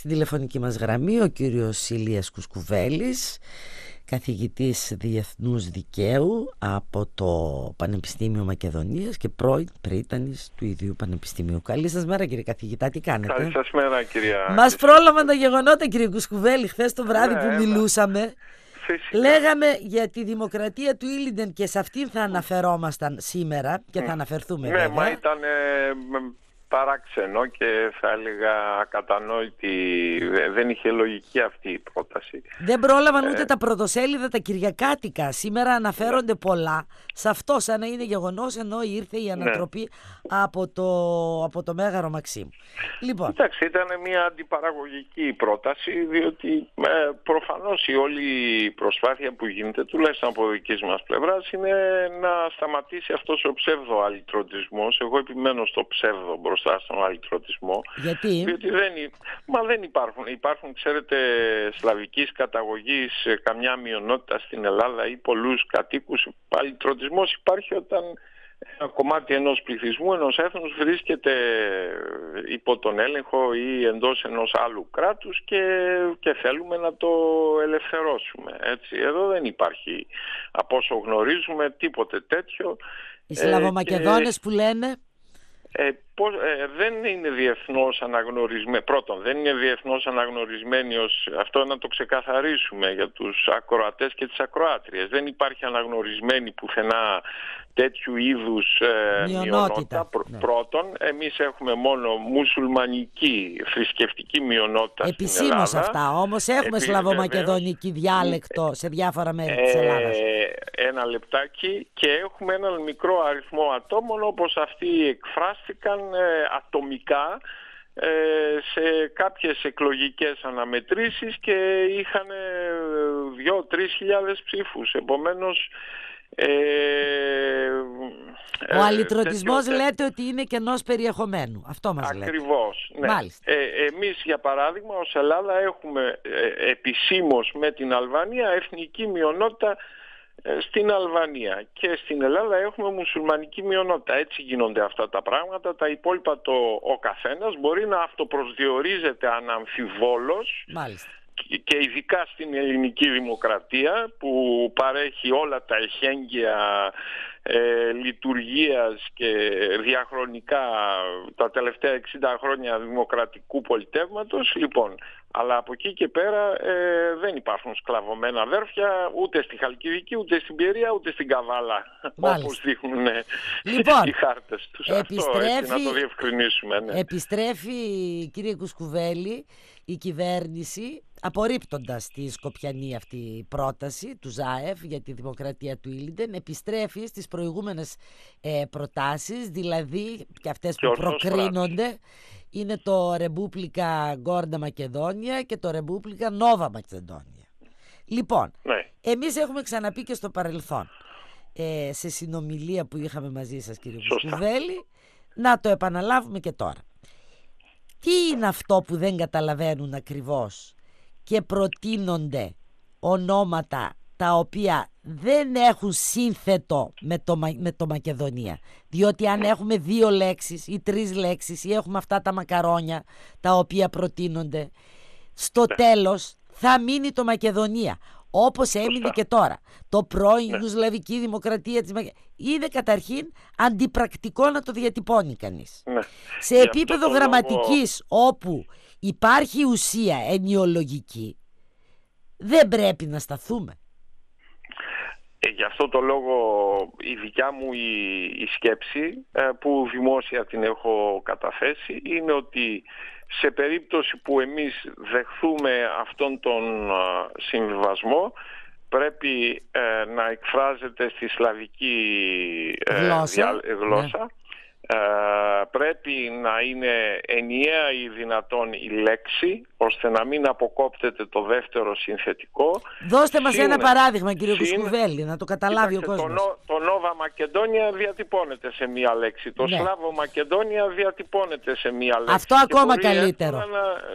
Στην τηλεφωνική μας γραμμή ο κύριος Ηλίας Κουσκουβέλης, καθηγητής Διεθνούς Δικαίου από το Πανεπιστήμιο Μακεδονίας και πρώην πρίτανης του ίδιου Πανεπιστημίου. Καλή σας μέρα, κύριε καθηγητά, τι κάνετε? Καλή σας μέρα, κυρία. Μας πρόλαβαν τα γεγονότα, κύριε Κουσκουβέλη, χθες το βράδυ που μιλούσαμε. Φυσικά. Λέγαμε για τη δημοκρατία του Ήλιντεν και σε αυτήν θα αναφερόμασταν σήμερα και θα αναφερθούμε βέβαια. Μα ήταν παράξενο και θα έλεγα ακατανόητη, δεν είχε λογική αυτή η πρόταση. Δεν πρόλαβαν ούτε τα πρωτοσέλιδα τα κυριακάτικα. Σήμερα αναφέρονται πολλά σε αυτό, σαν να είναι γεγονός, ενώ ήρθε η ανατροπή από το Μέγαρο Μαξίμου. Λοιπόν. Κοιτάξτε, ήταν μια αντιπαραγωγική πρόταση, διότι προφανώς η όλη προσπάθεια που γίνεται, τουλάχιστον από δικής μας πλευράς, είναι να σταματήσει αυτός ο ψεύδο-αλυτρωτισμός. Εγώ επιμένω στο ψεύδο μπροστά στον αλυτρωτισμό. Γιατί? Διότι δεν υπάρχουν. Υπάρχουν, ξέρετε, σλαβικής καταγωγής καμιά μειονότητα στην Ελλάδα ή πολλούς κατοίκους. Ο αλυτρωτισμός υπάρχει όταν ένα κομμάτι ενός πληθυσμού, ενός έθνους βρίσκεται υπό τον έλεγχο ή εντός ενός άλλου κράτους και θέλουμε να το ελευθερώσουμε. Έτσι. Εδώ δεν υπάρχει, από όσο γνωρίζουμε, τίποτε τέτοιο. Οι Σλαβομακεδόνες που λένε... δεν είναι διεθνώς αναγνωρισμένοι. Πρώτον, δεν είναι διεθνώς αναγνωρισμένοι αυτό να το ξεκαθαρίσουμε για τους ακροατές και τις ακροάτριες. Δεν υπάρχει αναγνωρισμένη πουθενά τέτοιου είδους μειονότητα. Πρώτον, εμείς έχουμε μόνο μουσουλμανική θρησκευτική μειονότητα επισήμως στην Ελλάδα. Αυτά, όμως έχουμε σλαβομακεδονική διάλεκτο σε διάφορα μέρη της Ελλάδας. Ένα λεπτάκι, και έχουμε έναν μικρό αριθμό ατόμων όπως αυτοί εκφράστηκαν ατομικά σε κάποιες εκλογικές αναμετρήσεις και είχαν 2-3 χιλιάδες ψήφους. Επομένως ο αλυτρωτισμός λέτε ότι είναι κενός περιεχομένου. Αυτό μας λέτε. Ακριβώς, ναι. Εμείς για παράδειγμα ως Ελλάδα έχουμε επισήμως με την Αλβανία εθνική μειονότητα στην Αλβανία, και στην Ελλάδα έχουμε μουσουλμανική μειονότητα. Έτσι γίνονται αυτά τα πράγματα. Τα υπόλοιπα ο καθένας μπορεί να αυτοπροσδιορίζεται αναμφιβόλως. Μάλιστα. Και ειδικά στην ελληνική δημοκρατία που παρέχει όλα τα εχέγγυα λειτουργίας και διαχρονικά τα τελευταία 60 χρόνια δημοκρατικού πολιτεύματος. Λοιπόν, αλλά από εκεί και πέρα δεν υπάρχουν σκλαβωμένα αδέρφια ούτε στη Χαλκιδική, ούτε στην Πιερία, ούτε στην Καβάλα, όπως δείχνουν οι χάρτες τους. Αυτό έτσι να το διευκρινίσουμε. Ναι. Επιστρέφει, κύριε Κουσκουβέλη, η κυβέρνηση, απορρίπτοντας τη σκοπιανή αυτή πρόταση του ΖΑΕΦ για τη δημοκρατία του Ήλιντεν, επιστρέφει στις προηγούμενες προτάσεις, δηλαδή και αυτές που προκρίνονται είναι το Ρεμπούπλικα Γκόρντα Μακεδόνια και το Ρεμπούπλικα Νόβα Μακεδόνια. Λοιπόν, εμείς έχουμε ξαναπεί και στο παρελθόν, σε συνομιλία που είχαμε μαζί σας, κύριε Κουσκουβέλη, να το επαναλάβουμε και τώρα. Τι είναι αυτό που δεν καταλαβαίνουν ακριβώς και προτείνονται ονόματα τα οποία δεν έχουν σύνθετο με το Μακεδονία? Διότι αν έχουμε 2 λέξεις ή 3 λέξεις ή έχουμε αυτά τα μακαρόνια τα οποία προτείνονται, στο τέλος θα μείνει το Μακεδονία, όπως έμεινε και τώρα. Το πρώην Ιουγκοσλαβική Δημοκρατία της Μακεδονίας. Είναι καταρχήν αντιπρακτικό να το διατυπώνει κανείς. Σε επίπεδο γραμματικής, όπου υπάρχει ουσία ενιολογική, δεν πρέπει να σταθούμε. Γι' αυτό το λόγο η δικιά μου η σκέψη, που δημόσια την έχω καταθέσει, είναι ότι σε περίπτωση που εμείς δεχθούμε αυτόν τον συμβιβασμό, πρέπει να εκφράζεται στη σλαβική γλώσσα. Πρέπει να είναι ενιαία ή δυνατόν η λέξη, ώστε να μην αποκόπτεται το δεύτερο συνθετικό. Δώστε μας ένα παράδειγμα, κύριε Κουσκουβέλη, να το καταλάβει ο κόσμος. Το Νόβα Μακεδόνια διατυπώνεται σε μία λέξη. Το Σλάβο Μακεδόνια διατυπώνεται σε μία λέξη. Αυτό ακόμα καλύτερο.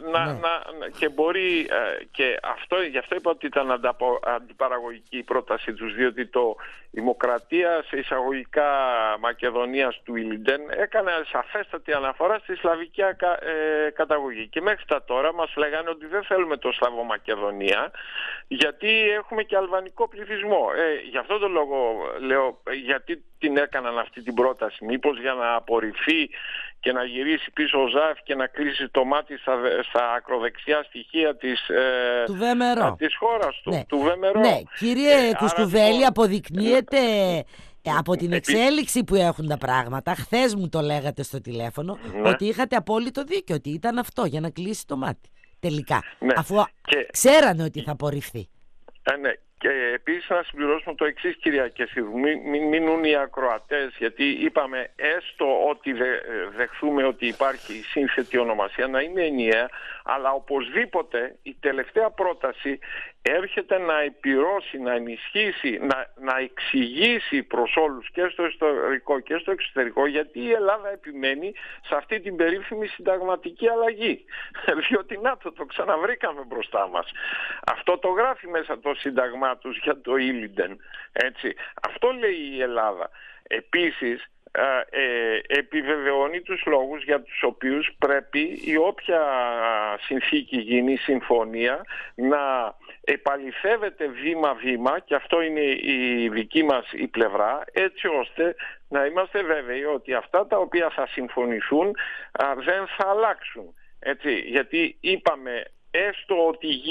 Και μπορεί, και γι' αυτό είπα ότι ήταν αντιπαραγωγική η πρόταση τους, διότι το Δημοκρατία σε εισαγωγικά Μακεδονίας του Ήλιντεν Ήλιντεν έκανε σαφέστατη αναφορά στη σλαβική καταγωγή. Και μέχρι τα τώρα μας λέγανε ότι δεν θέλουμε το Σλαβομακεδονία, γιατί έχουμε και αλβανικό πληθυσμό. Γι' αυτό το λόγο λέω, γιατί την έκαναν αυτή την πρόταση? Μήπως για να απορριφθεί και να γυρίσει πίσω ο ΖΑΕΦ και να κλείσει το μάτι στα ακροδεξιά στοιχεία της χώρας του, του ΒΜΡΟ. Ναι, κύριε Κουσκουβέλη, αποδεικνύεται από την εξέλιξη που έχουν τα πράγματα, χθες μου το λέγατε στο τηλέφωνο, ότι είχατε απόλυτο δίκιο, ότι ήταν αυτό για να κλείσει το μάτι τελικά, αφού ξέρανε ότι θα απορριφθεί. Ναι. Και επίσης να συμπληρώσουμε το εξής, κυρία Κεσίδου, μην μείνουν οι ακροατές, γιατί είπαμε έστω ότι δεχθούμε ότι υπάρχει σύνθετη ονομασία, να είναι ενιαία, αλλά οπωσδήποτε η τελευταία πρόταση έρχεται να επιρρώσει, να ενισχύσει, να εξηγήσει προς όλους και στο ιστορικό και στο εξωτερικό, γιατί η Ελλάδα επιμένει σε αυτή την περίφημη συνταγματική αλλαγή. Διότι να το ξαναβρήκαμε μπροστά μας. Αυτό το γράφει μέσα το σύνταγμά τους για το Ήλιντεν. Έτσι. Αυτό λέει η Ελλάδα. Επίσης, επιβεβαιώνει τους λόγους για τους οποίους πρέπει η όποια συνθήκη γίνει, συμφωνία, να επαληθεύεται βήμα-βήμα, και αυτό είναι η δική μας η πλευρά, έτσι ώστε να είμαστε βέβαιοι ότι αυτά τα οποία θα συμφωνηθούν δεν θα αλλάξουν. Έτσι, γιατί είπαμε έστω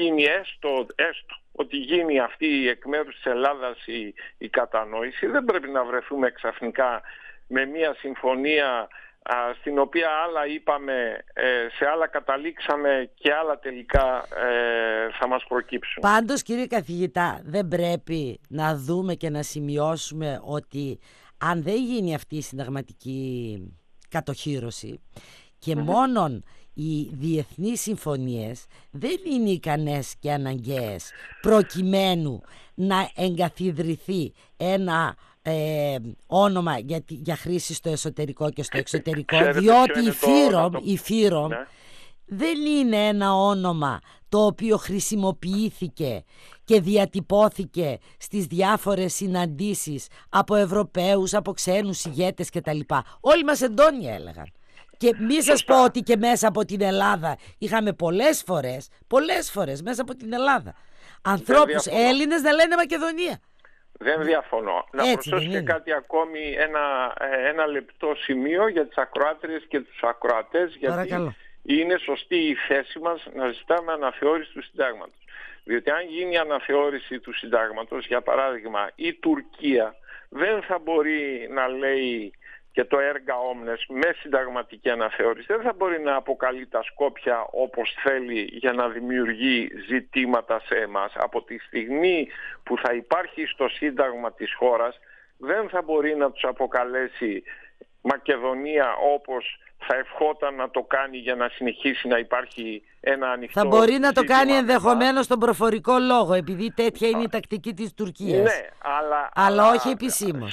ότι γίνει αυτή εκ μέρους της Ελλάδας η κατανόηση, δεν πρέπει να βρεθούμε ξαφνικά με μια συμφωνία στην οποία άλλα είπαμε, σε άλλα καταλήξαμε και άλλα τελικά θα μας προκύψουν. Πάντως, κύριε καθηγητά, δεν πρέπει να δούμε και να σημειώσουμε ότι αν δεν γίνει αυτή η συνταγματική κατοχύρωση και μόνον οι διεθνείς συμφωνίες δεν είναι ικανές και αναγκαίες προκειμένου να εγκαθιδρυθεί ένα όνομα για χρήση στο εσωτερικό και στο εξωτερικό, διότι η ΦΥΡΟΜ δεν είναι ένα όνομα το οποίο χρησιμοποιήθηκε και διατυπώθηκε στις διάφορες συναντήσεις από Ευρωπαίους, από ξένους ηγέτες κτλ. Όλοι μας εντόνια έλεγαν. Και μη σας πω ότι και μέσα από την Ελλάδα είχαμε πολλές φορές μέσα από την Ελλάδα ανθρώπους Έλληνες να λένε Μακεδονία. Δεν διαφωνώ. Να προσθέσω και κάτι ακόμη, ένα λεπτό σημείο για τις ακροάτριες και τους ακροατές, γιατί παρακαλώ. Είναι σωστή η θέση μας να ζητάμε αναθεώρηση του συντάγματος. Διότι αν γίνει αναθεώρηση του συντάγματος, για παράδειγμα, η Τουρκία δεν θα μπορεί να λέει και το έργα όμνες με συνταγματική αναθεώρηση, δεν θα μπορεί να αποκαλεί τα Σκόπια όπως θέλει για να δημιουργεί ζητήματα σε εμάς. Από τη στιγμή που θα υπάρχει στο σύνταγμα της χώρας, δεν θα μπορεί να τους αποκαλέσει Μακεδονία όπως θα ευχόταν να το κάνει για να συνεχίσει να υπάρχει ένα ανοιχτό. Θα μπορεί να το κάνει ενδεχομένως στον προφορικό λόγο, επειδή τέτοια είναι η τακτική της Τουρκίας. Ναι, αλλά όχι επισήμως.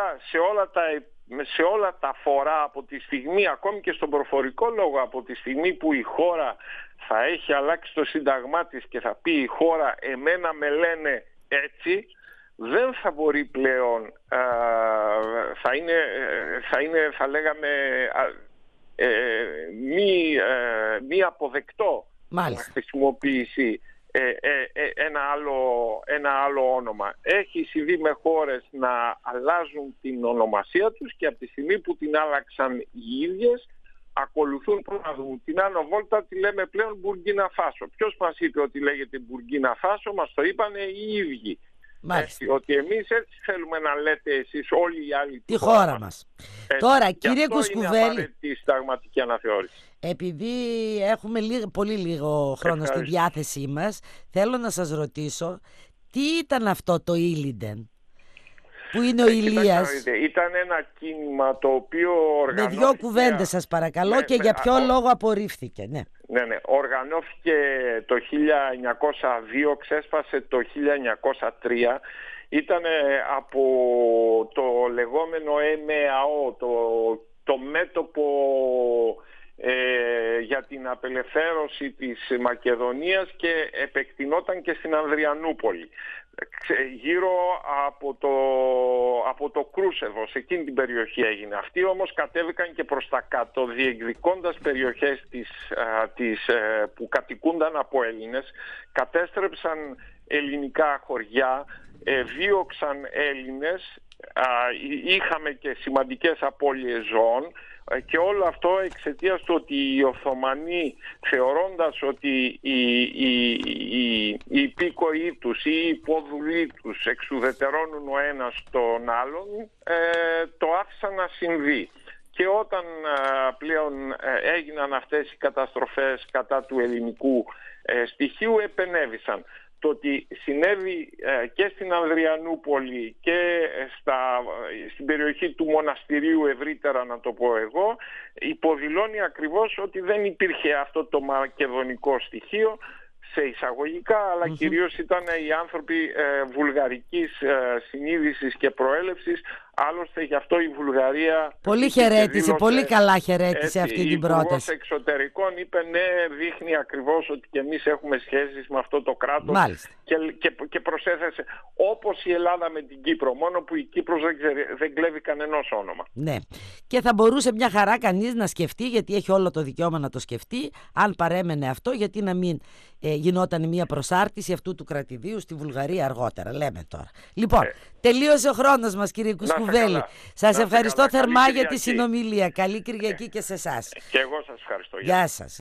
Σε όλα τα φορά, από τη στιγμή, ακόμη και στον προφορικό λόγο, από τη στιγμή που η χώρα θα έχει αλλάξει το σύνταγμά της και θα πει η χώρα εμένα με έτσι, δεν θα μπορεί πλέον, θα λέγαμε μη αποδεκτό να χρησιμοποιήσει ένα άλλο όνομα. Έχει συμβεί με χώρες να αλλάζουν την ονομασία τους και από τη στιγμή που την άλλαξαν οι ίδιες ακολουθούν, την Άνω Βόλτα τη λέμε πλέον Μπουργκίνα Φάσο. Ποιος μας είπε ότι λέγεται Μπουργκίνα Φάσο? Μας το είπανε οι ίδιοι. Ότι εμείς έτσι θέλουμε να λέτε εσείς όλοι οι άλλοι τη χώρα μας. Τώρα, κύριε Κουσκουβέλη, είναι απαραίτητη η συνταγματική αναθεώρηση. Επειδή έχουμε πολύ λίγο χρόνο στη διάθεσή μας, θέλω να σας ρωτήσω τι ήταν αυτό το Ήλιντεν που είναι ο Ηλίας? Ήταν ένα κίνημα το οποίο οργανώθηκε... Με 2 κουβέντες σας παρακαλώ, και για ποιο λόγο απορρίφθηκε? Ναι. Οργανώθηκε το 1902, ξέσπασε το 1903. Ήταν από το λεγόμενο ΕΜΑΟ, το μέτωπο για την απελευθέρωση της Μακεδονίας, και επεκτηνόταν και στην Ανδριανούπολη. γύρω από το Κρούσεβο, σε εκείνη την περιοχή έγινε. Αυτοί όμως κατέβηκαν και προς τα κάτω, διεκδικώντας περιοχές που κατοικούνταν από Έλληνες, κατέστρεψαν ελληνικά χωριά, δίωξαν Έλληνες, είχαμε και σημαντικές απώλειες ζώων, και όλο αυτό εξαιτίας του ότι οι Οθωμανοί, θεωρώντας ότι οι υπήκοοι τους ή οι υπόδουλοι τους εξουδετερώνουν ο ένας τον άλλον, το άφησαν να συμβεί. Και όταν πλέον έγιναν αυτές οι καταστροφές κατά του ελληνικού στοιχείου, επενέβησαν. Το ότι συνέβη και στην Ανδριανούπολη και στην περιοχή του μοναστηρίου ευρύτερα, να το πω εγώ, υποδηλώνει ακριβώς ότι δεν υπήρχε αυτό το μακεδονικό στοιχείο σε εισαγωγικά, αλλά κυρίως ήταν οι άνθρωποι βουλγαρικής συνείδησης και προέλευσης. Άλλωστε γι' αυτό η Βουλγαρία πολύ χαιρέτησε, πολύ καλά χαιρέτησε αυτή την πρόταση. Ο Υπουργός Εξωτερικών είπε ναι, δείχνει ακριβώς ότι και εμείς έχουμε σχέσεις με αυτό το κράτος. Μάλιστα. Και προσέθεσε, όπως η Ελλάδα με την Κύπρο, μόνο που η Κύπρος δεν κλέβει κανενός όνομα. Ναι, και θα μπορούσε μια χαρά κανείς να σκεφτεί, γιατί έχει όλο το δικαίωμα να το σκεφτεί, αν παρέμενε αυτό, γιατί να μην γινόταν μια προσάρτηση αυτού του κρατηδίου στη Βουλγαρία αργότερα, λέμε τώρα. Λοιπόν, τελείωσε ο χρόνος μας, κύριε Κουσκουβέλη. Σας ευχαριστώ θερμά για τη συνομιλία. Καλή Κυριακή και σε εσάς. Και εγώ σας ευχαριστώ. Γεια σας.